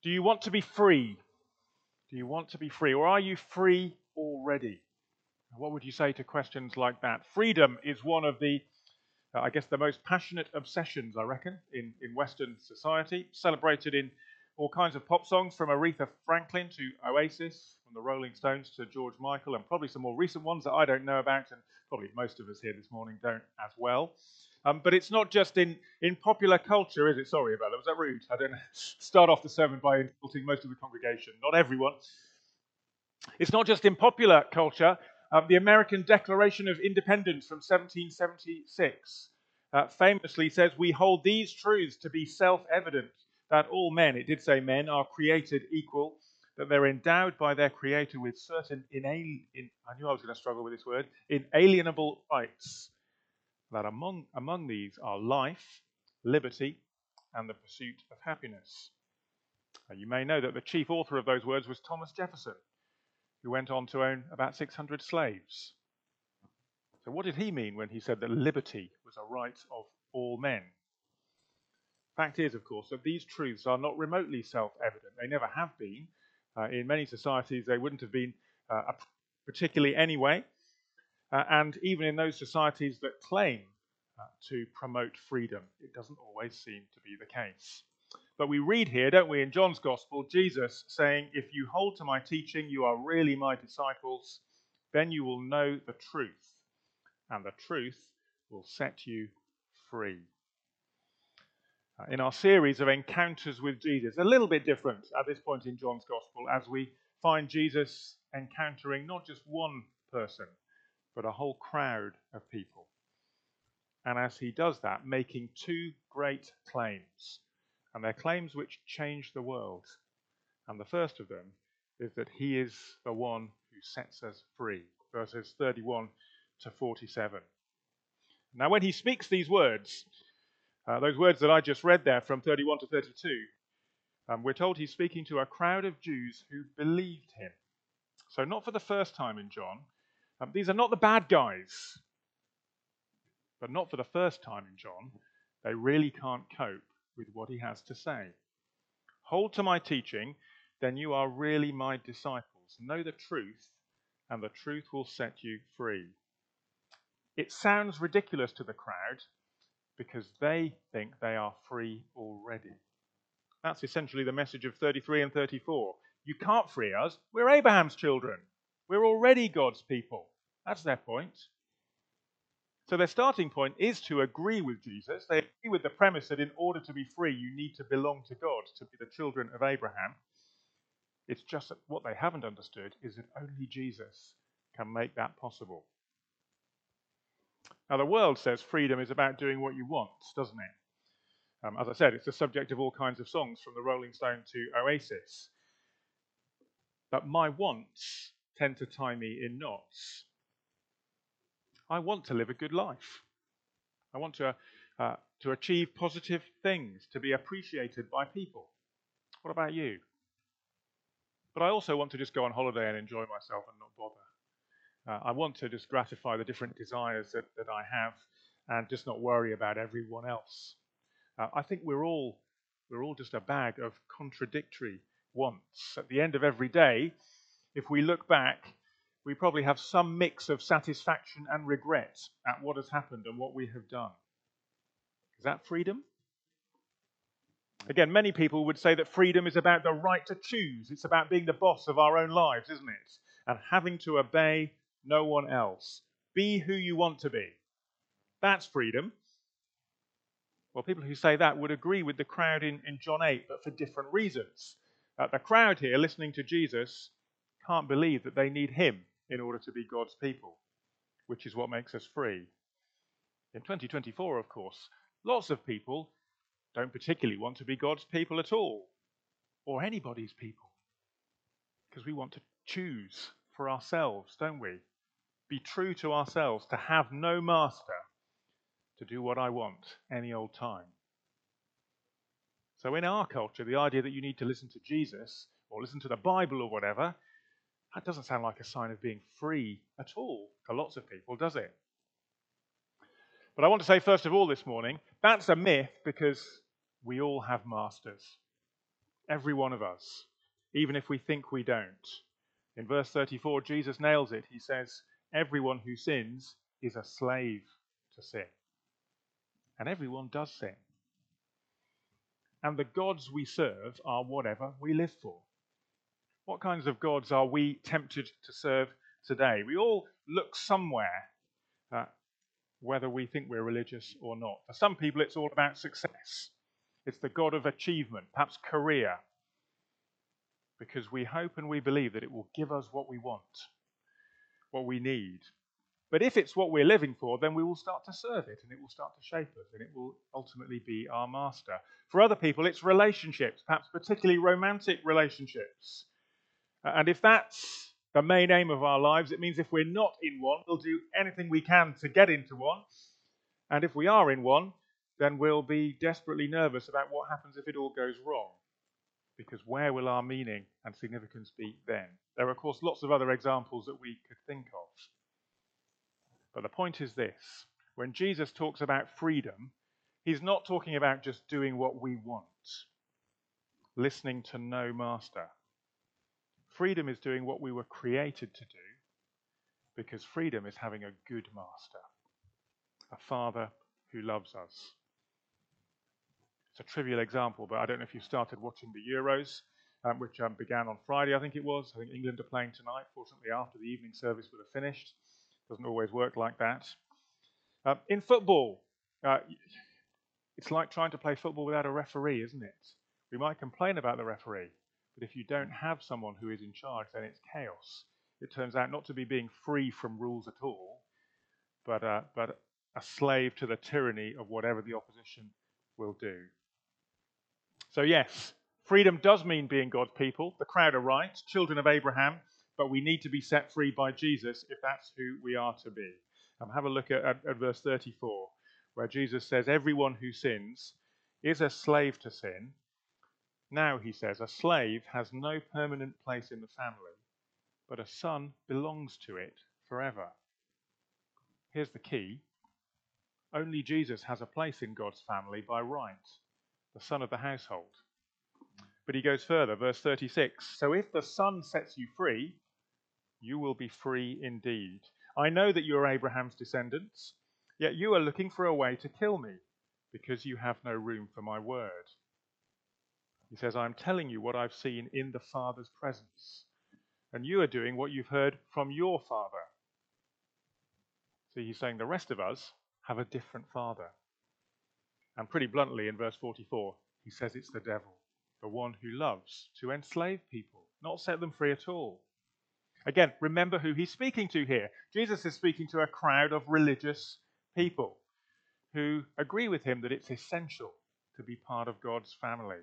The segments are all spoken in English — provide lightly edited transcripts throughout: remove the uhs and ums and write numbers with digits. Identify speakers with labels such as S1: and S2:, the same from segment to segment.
S1: Do you want to be free? Do you want to be free? Or are you free already? What would you say to questions like that? Freedom is one of the, the most passionate obsessions, I reckon, in Western society. Celebrated in all kinds of pop songs, from Aretha Franklin to Oasis, from the Rolling Stones to George Michael, and probably some more recent ones that I don't know about, and probably most of us here this morning don't as well. But it's not just in popular culture, is it? Sorry about that. Was that rude? I don't know. Start off the sermon by insulting most of the congregation. Not everyone. It's not just in popular culture. The American Declaration of Independence from 1776 famously says, "We hold these truths to be self-evident, that all men," it did say men, "are created equal, that they're endowed by their Creator with certain I knew I was going to struggle with this word, inalienable rights, that among these are life, liberty, and the pursuit of happiness." You may know that the chief author of those words was Thomas Jefferson, who went on to own about 600 slaves. So what did he mean when he said that liberty was a right of all men? Fact is, of course, that these truths are not remotely self-evident. They never have been. In many societies, they wouldn't have been particularly anyway. And even in those societies that claim to promote freedom, it doesn't always seem to be the case. But we read here, don't we, in John's Gospel, Jesus saying, "If you hold to my teaching, you are really my disciples. Then you will know the truth, and the truth will set you free." In our series of encounters with Jesus, a little bit different at this point in John's Gospel, as we find Jesus encountering not just one person, but a whole crowd of people. And as he does that, making two great claims. And they're claims which change the world. And the first of them is that he is the one who sets us free. Verses 31 to 47. Now, when he speaks these words, those words that I just read there from 31 to 32, we're told he's speaking to a crowd of Jews who believed him. So not for the first time in John. These are not the bad guys. But not for the first time in John. They really can't cope with what he has to say. "Hold to my teaching, then you are really my disciples. Know the truth, and the truth will set you free." It sounds ridiculous to the crowd because they think they are free already. That's essentially the message of 33 and 34. You can't free us. We're Abraham's children. We're already God's people. That's their point. So their starting point is to agree with Jesus. They agree with the premise that in order to be free, you need to belong to God, to be the children of Abraham. It's just that what they haven't understood is that only Jesus can make that possible. Now, the world says freedom is about doing what you want, doesn't it? As I said, it's the subject of all kinds of songs, from the Rolling Stones to Oasis. But my wants tend to tie me in knots. I want to live a good life. I want to achieve positive things, to be appreciated by people. What about you? But I also want to just go on holiday and enjoy myself and not bother. I want to just gratify the different desires that I have and just not worry about everyone else. I think we're all just a bag of contradictory wants. At the end of every day, if we look back, we probably have some mix of satisfaction and regret at what has happened and what we have done. Is that freedom? Again, many people would say that freedom is about the right to choose. It's about being the boss of our own lives, isn't it? And having to obey no one else. Be who you want to be. That's freedom. Well, people who say that would agree with the crowd in John 8, but for different reasons. The crowd here, listening to Jesus, can't believe that they need him in order to be God's people, which is what makes us free. In 2024, of course, lots of people don't particularly want to be God's people at all, or anybody's people, because we want to choose for ourselves, don't we? Be true to ourselves, to have no master, to do what I want any old time. So in our culture, the idea that you need to listen to Jesus or listen to the Bible or whatever, that doesn't sound like a sign of being free at all to lots of people, does it? But I want to say first of all this morning, that's a myth, because we all have masters. Every one of us, even if we think we don't. In verse 34, Jesus nails it. He says, everyone who sins is a slave to sin. And everyone does sin. And the gods we serve are whatever we live for. What kinds of gods are we tempted to serve today? We all look somewhere, whether we think we're religious or not. For some people, it's all about success. It's the god of achievement, perhaps career, because we hope and we believe that it will give us what we want, what we need. But if it's what we're living for, then we will start to serve it, and it will start to shape us, and it will ultimately be our master. For other people, it's relationships, perhaps particularly romantic relationships. And if that's the main aim of our lives, it means if we're not in one, we'll do anything we can to get into one. And if we are in one, then we'll be desperately nervous about what happens if it all goes wrong. Because where will our meaning and significance be then? There are, of course, lots of other examples that we could think of. But the point is this. When Jesus talks about freedom, he's not talking about just doing what we want, listening to no master. Freedom is doing what we were created to do, because freedom is having a good master, a father who loves us. It's a trivial example, but I don't know if you started watching the Euros, which began on Friday, I think it was. I think England are playing tonight, fortunately after the evening service would have finished. Doesn't always work like that. In football, it's like trying to play football without a referee, isn't it? We might complain about the referee, but if you don't have someone who is in charge, then it's chaos. It turns out not to be being free from rules at all, but a slave to the tyranny of whatever the opposition will do. So yes, freedom does mean being God's people. The crowd are right, children of Abraham, but we need to be set free by Jesus if that's who we are to be. Have a look at verse 34, where Jesus says, everyone who sins is a slave to sin. Now, he says, a slave has no permanent place in the family, but a son belongs to it forever. Here's the key. Only Jesus has a place in God's family by right, the son of the household. But he goes further, verse 36. So if the Son sets you free, you will be free indeed. I know that you are Abraham's descendants, yet you are looking for a way to kill me, because you have no room for my word. He says, I am telling you what I've seen in the Father's presence, and you are doing what you've heard from your father. See, he's saying the rest of us have a different father. And pretty bluntly in verse 44, he says it's the devil, the one who loves to enslave people, not set them free at all. Again, remember who he's speaking to here. Jesus is speaking to a crowd of religious people who agree with him that it's essential to be part of God's family.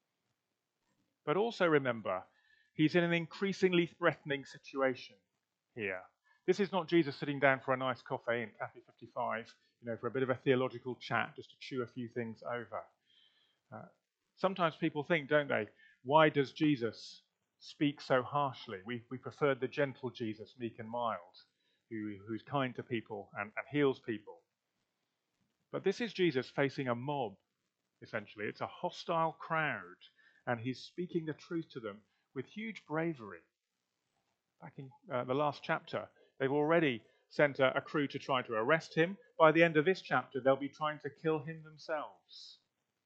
S1: But also remember, he's in an increasingly threatening situation here. This is not Jesus sitting down for a nice coffee in Cafe 55, for a bit of a theological chat, just to chew a few things over. Sometimes people think, don't they, why does Jesus speak so harshly? We preferred the gentle Jesus, meek and mild, who's kind to people and heals people. But this is Jesus facing a mob, essentially. It's a hostile crowd, and he's speaking the truth to them with huge bravery. Back in the last chapter, they've already sent a crew to try to arrest him. By the end of this chapter, they'll be trying to kill him themselves.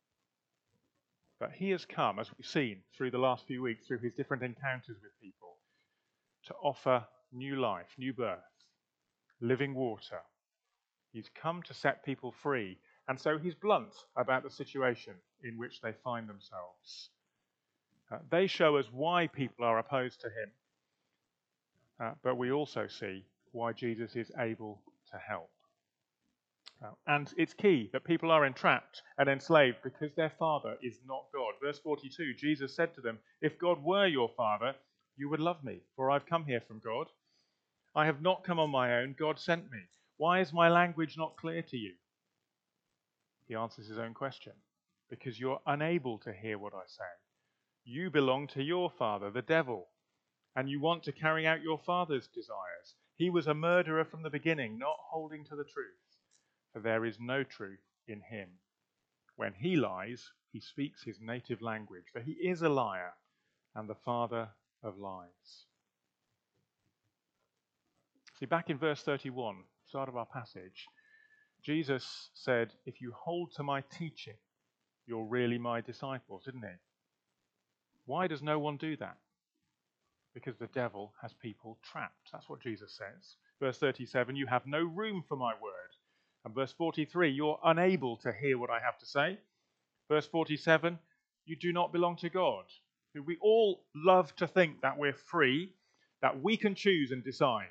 S1: But he has come, as we've seen through the last few weeks, through his different encounters with people, to offer new life, new birth, living water. He's come to set people free, and so he's blunt about the situation in which they find themselves. They show us why people are opposed to him, but we also see why Jesus is able to help. And it's key that people are entrapped and enslaved because their father is not God. Verse 42, Jesus said to them, if God were your father, you would love me, for I've come here from God. I have not come on my own, God sent me. Why is my language not clear to you? He answers his own question. Because you're unable to hear what I say. You belong to your father, the devil, and you want to carry out your father's desires. He was a murderer from the beginning, not holding to the truth, for there is no truth in him. When he lies, he speaks his native language, for he is a liar and the father of lies. See, back in verse 31, start of our passage, Jesus said, if you hold to my teaching, you're really my disciples, didn't he? Why does no one do that? Because the devil has people trapped. That's what Jesus says. Verse 37, you have no room for my word. And verse 43, you're unable to hear what I have to say. Verse 47, you do not belong to God. We all love to think that we're free, that we can choose and decide.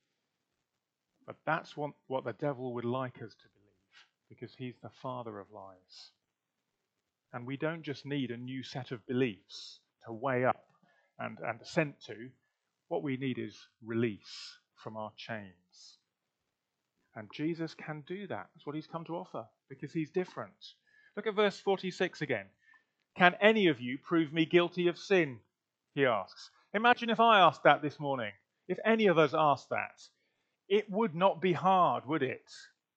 S1: But that's what the devil would like us to believe, because he's the father of lies. And we don't just need a new set of beliefs to weigh up and assent to. What we need is release from our chains. And Jesus can do that. That's what he's come to offer, because he's different. Look at verse 46 again. Can any of you prove me guilty of sin? He asks. Imagine if I asked that this morning. If any of us asked that, it would not be hard, would it?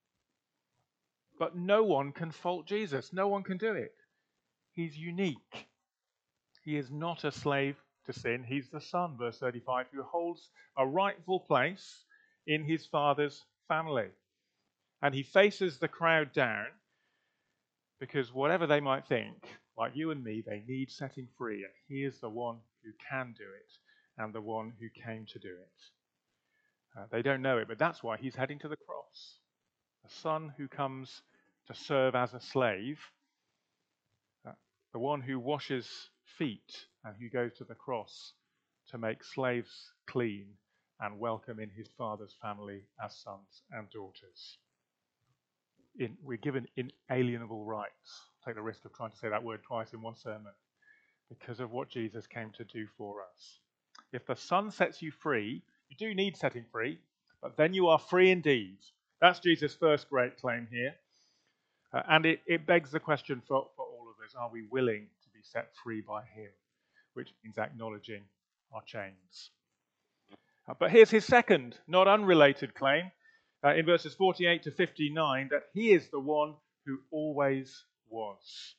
S1: But no one can fault Jesus. No one can do it. He's unique. He is not a slave to sin. He's the Son, verse 35, who holds a rightful place in his Father's family. And he faces the crowd down because whatever they might think, like you and me, they need setting free. And he is the one who can do it and the one who came to do it. They don't know it, but that's why he's heading to the cross. A son who comes to serve as a slave, the one who washes feet and who goes to the cross to make slaves clean and welcome in his Father's family as sons and daughters. We're given inalienable rights. Take the risk of trying to say that word twice in one sermon, because of what Jesus came to do for us. If the Son sets you free, you do need setting free, but then you are free indeed. That's Jesus' first great claim here. And it begs the question for all of us, are we willing to be set free by him? Which means acknowledging our chains. But here's his second, not unrelated claim, in verses 48 to 59, that he is the one who always was.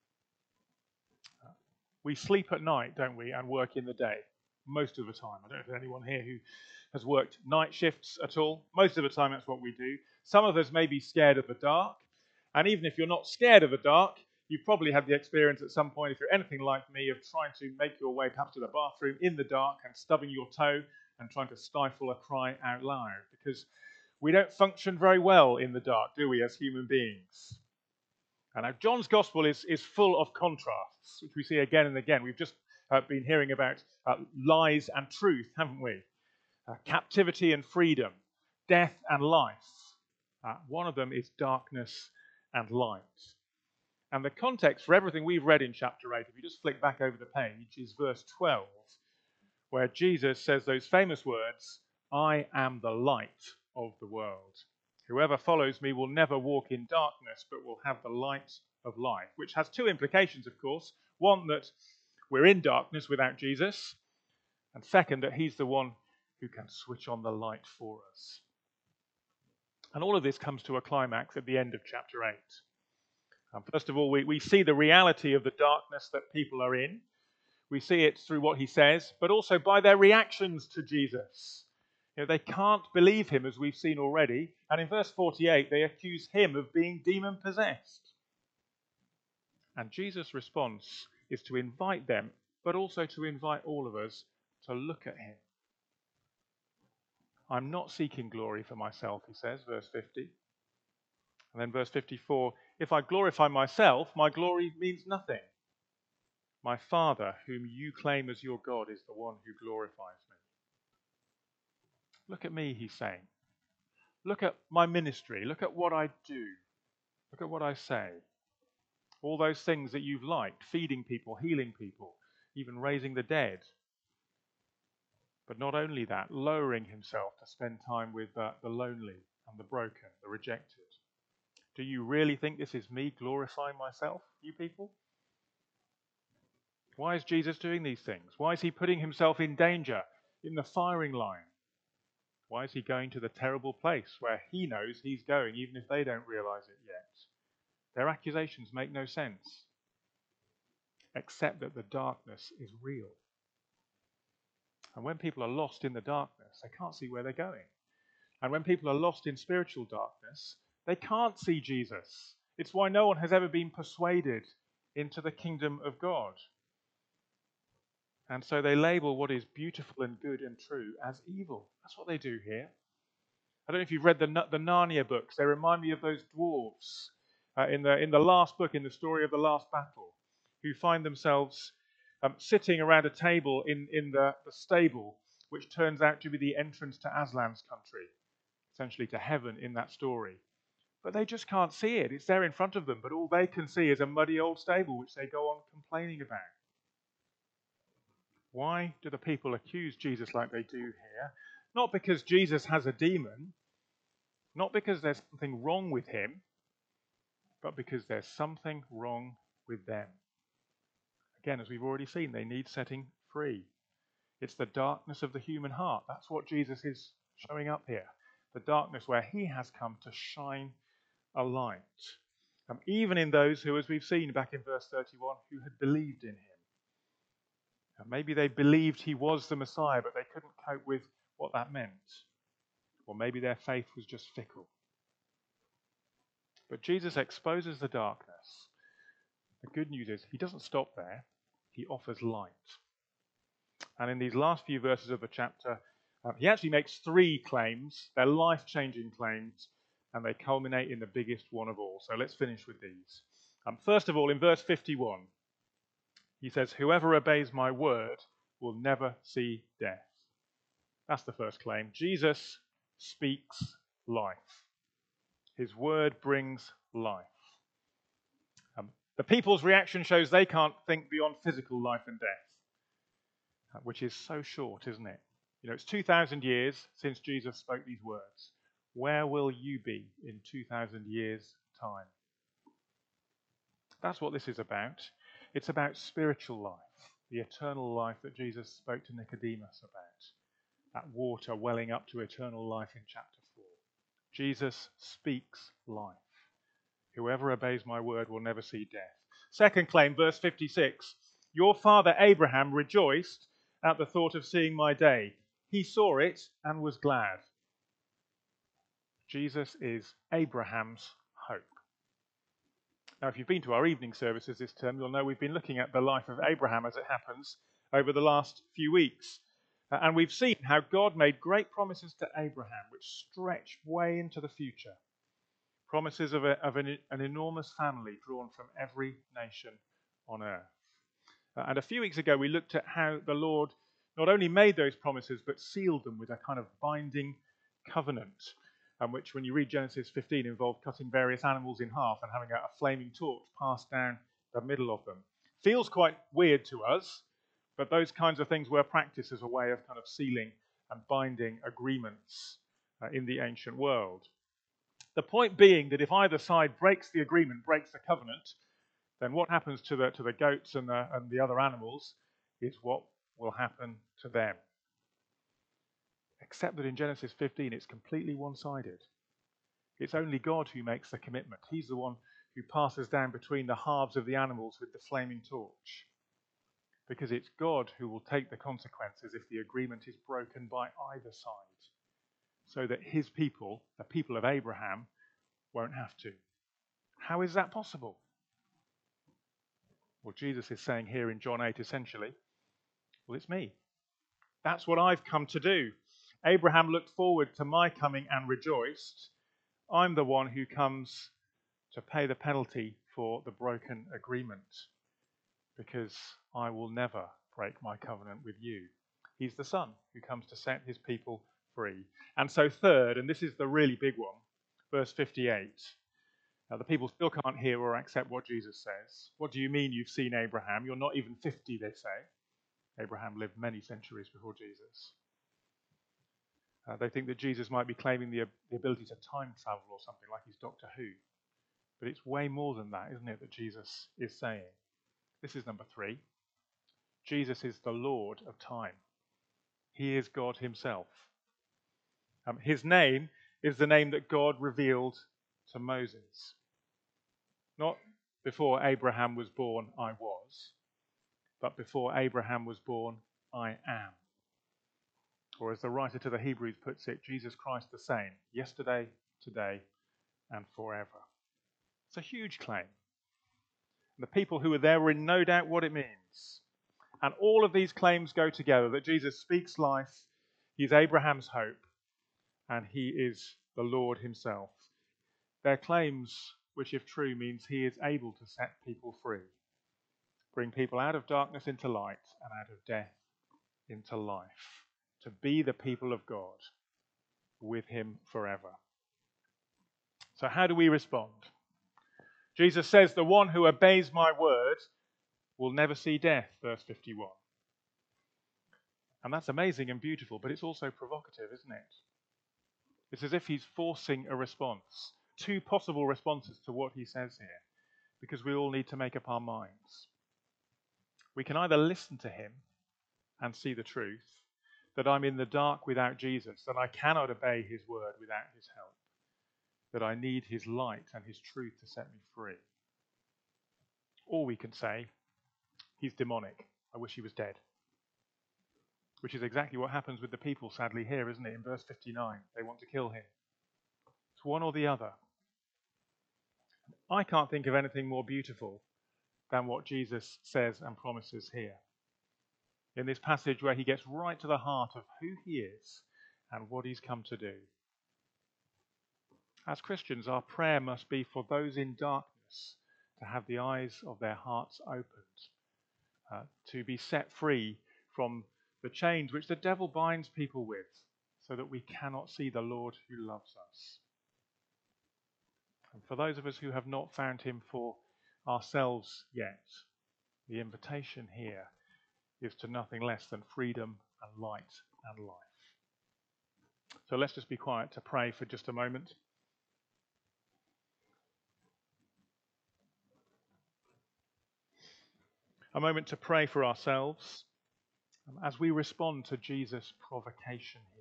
S1: We sleep at night, don't we, and work in the day, most of the time. I don't know if there's anyone here who has worked night shifts at all. Most of the time, that's what we do. Some of us may be scared of the dark, and even if you're not scared of the dark, you've probably had the experience at some point, if you're anything like me, of trying to make your way perhaps to the bathroom in the dark and stubbing your toe and trying to stifle a cry out loud, because we don't function very well in the dark, do we, as human beings? And now John's Gospel is full of contrasts, which we see again and again. We've just been hearing about lies and truth, haven't we? Captivity and freedom, death and life. One of them is darkness and light. And the context for everything we've read in chapter 8, if you just flick back over the page, is verse 12, where Jesus says those famous words, I am the light of the world. Whoever follows me will never walk in darkness, but will have the light of life, which has two implications, of course. One, that we're in darkness without Jesus, and second, that he's the one who can switch on the light for us. And all of this comes to a climax at the end of chapter 8. First of all, we see the reality of the darkness that people are in. We see it through what he says, but also by their reactions to Jesus. They can't believe him, as we've seen already. And in verse 48, they accuse him of being demon-possessed. And Jesus' response is to invite them, but also to invite all of us to look at him. I'm not seeking glory for myself, he says, verse 50. And then verse 54, if I glorify myself, my glory means nothing. My Father, whom you claim as your God, is the one who glorifies me. Look at me, he's saying. Look at my ministry. Look at what I do. Look at what I say. All those things that you've liked, feeding people, healing people, even raising the dead. But not only that, lowering himself to spend time with the lonely and the broken, the rejected. Do you really think this is me glorifying myself, you people? Why is Jesus doing these things? Why is he putting himself in danger, in the firing line? Why is he going to the terrible place where he knows he's going, even if they don't realize it yet? Their accusations make no sense, except that the darkness is real. And when people are lost in the darkness, they can't see where they're going. And when people are lost in spiritual darkness, they can't see Jesus. It's why no one has ever been persuaded into the kingdom of God. And so they label what is beautiful and good and true as evil. That's what they do here. I don't know if you've read the Narnia books. They remind me of those dwarves in the last book, in the story of the last battle, who find themselves sitting around a table in the stable, which turns out to be the entrance to Aslan's country, essentially to heaven in that story. But they just can't see it. It's there in front of them, but all they can see is a muddy old stable, which they go on complaining about. Why do the people accuse Jesus like they do here? Not because Jesus has a demon, not because there's something wrong with him, but because there's something wrong with them. Again, as we've already seen, they need setting free. It's the darkness of the human heart. That's what Jesus is showing up here. The darkness where he has come to shine a light. Even in those who, as we've seen back in verse 31, who had believed in him. Maybe they believed he was the Messiah, but they couldn't cope with what that meant. Or maybe their faith was just fickle. But Jesus exposes the darkness. The good news is he doesn't stop there. He offers light. And in these last few verses of the chapter, he actually makes three claims. They're life-changing claims, and they culminate in the biggest one of all. So let's finish with these. First of all, in verse 51, he says, "Whoever obeys my word will never see death." That's the first claim. Jesus speaks life. His word brings life. The people's reaction shows they can't think beyond physical life and death, which is so short, isn't it? It's 2,000 years since Jesus spoke these words. Where will you be in 2,000 years' time? That's what this is about. It's about spiritual life, the eternal life that Jesus spoke to Nicodemus about. That water welling up to eternal life in chapter 4. Jesus speaks life. Whoever obeys my word will never see death. Second claim, verse 56. Your father Abraham rejoiced at the thought of seeing my day. He saw it and was glad. Jesus is Abraham's hope. Now, if you've been to our evening services this term, you'll know we've been looking at the life of Abraham as it happens over the last few weeks. And we've seen how God made great promises to Abraham, which stretch way into the future. Promises of an enormous family drawn from every nation on earth. And a few weeks ago, we looked at how the Lord not only made those promises, but sealed them with a kind of binding covenant, which, when you read Genesis 15, involved cutting various animals in half and having a flaming torch passed down the middle of them. Feels quite weird to us, but those kinds of things were practiced as a way of kind of sealing and binding agreements in the ancient world. The point being that if either side breaks the agreement, breaks the covenant, then what happens to the goats and the other animals is what will happen to them. Except that in Genesis 15, it's completely one-sided. It's only God who makes the commitment. He's the one who passes down between the halves of the animals with the flaming torch. Because it's God who will take the consequences if the agreement is broken by either side. So that his people, the people of Abraham, won't have to. How is that possible? Well, Jesus is saying here in John 8, essentially, well, it's me. That's what I've come to do. Abraham looked forward to my coming and rejoiced. I'm the one who comes to pay the penalty for the broken agreement, because I will never break my covenant with you. He's the Son who comes to set his people free. And so third, and this is the really big one, verse 58. Now, the people still can't hear or accept what Jesus says. What do you mean you've seen Abraham? You're not even 50, they say. Abraham lived many centuries before Jesus. They think that Jesus might be claiming the ability to time travel or something, like he's Doctor Who. But it's way more than that, isn't it, that Jesus is saying? This is number 3. Jesus is the Lord of time. He is God himself. His name is the name that God revealed to Moses. Not before Abraham was born, I was, but before Abraham was born, I am. Or as the writer to the Hebrews puts it, Jesus Christ the same, yesterday, today, and forever. It's a huge claim. The people who were there were in no doubt what it means. And all of these claims go together, that Jesus speaks life, he's Abraham's hope, and he is the Lord himself. They're claims which, if true, means he is able to set people free, bring people out of darkness into light and out of death into life, to be the people of God with him forever. So how do we respond? Jesus says, the one who obeys my word will never see death, verse 51. And that's amazing and beautiful, but it's also provocative, isn't it? It's as if he's forcing a response, two possible responses to what he says here, because we all need to make up our minds. We can either listen to him and see the truth, that I'm in the dark without Jesus, that I cannot obey his word without his help, that I need his light and his truth to set me free. Or we can say, he's demonic. I wish he was dead. Which is exactly what happens with the people, sadly, here, isn't it? In verse 59, they want to kill him. It's one or the other. I can't think of anything more beautiful than what Jesus says and promises here. In this passage where he gets right to the heart of who he is and what he's come to do. As Christians, our prayer must be for those in darkness to have the eyes of their hearts opened, to be set free from the chains which the devil binds people with, so that we cannot see the Lord who loves us. And for those of us who have not found him for ourselves yet, the invitation here is to nothing less than freedom and light and life. So let's just be quiet to pray for just a moment. A moment to pray for ourselves as we respond to Jesus' provocation here.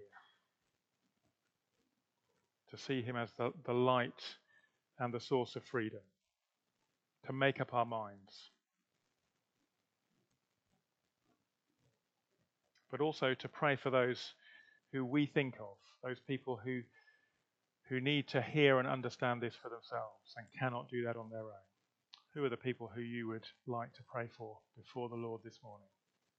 S1: To see him as the light and the source of freedom. To make up our minds. But also to pray for those who we think of, those people who need to hear and understand this for themselves and cannot do that on their own. Who are the people who you would like to pray for before the Lord this morning?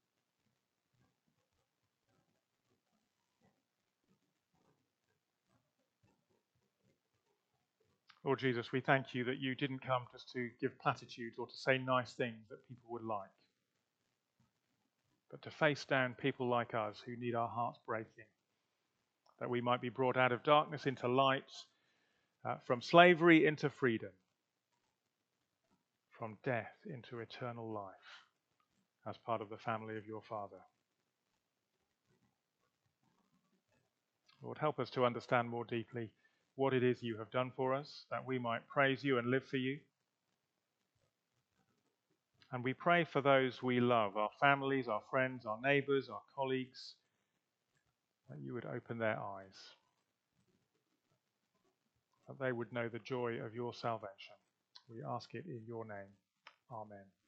S1: Lord Jesus, we thank you that you didn't come just to give platitudes or to say nice things that people would like, but to face down people like us who need our hearts breaking, that we might be brought out of darkness into light, from slavery into freedom, from death into eternal life, as part of the family of your Father. Lord, help us to understand more deeply what it is you have done for us, that we might praise you and live for you. And we pray for those we love, our families, our friends, our neighbours, our colleagues, that you would open their eyes, that they would know the joy of your salvation. We ask it in your name. Amen.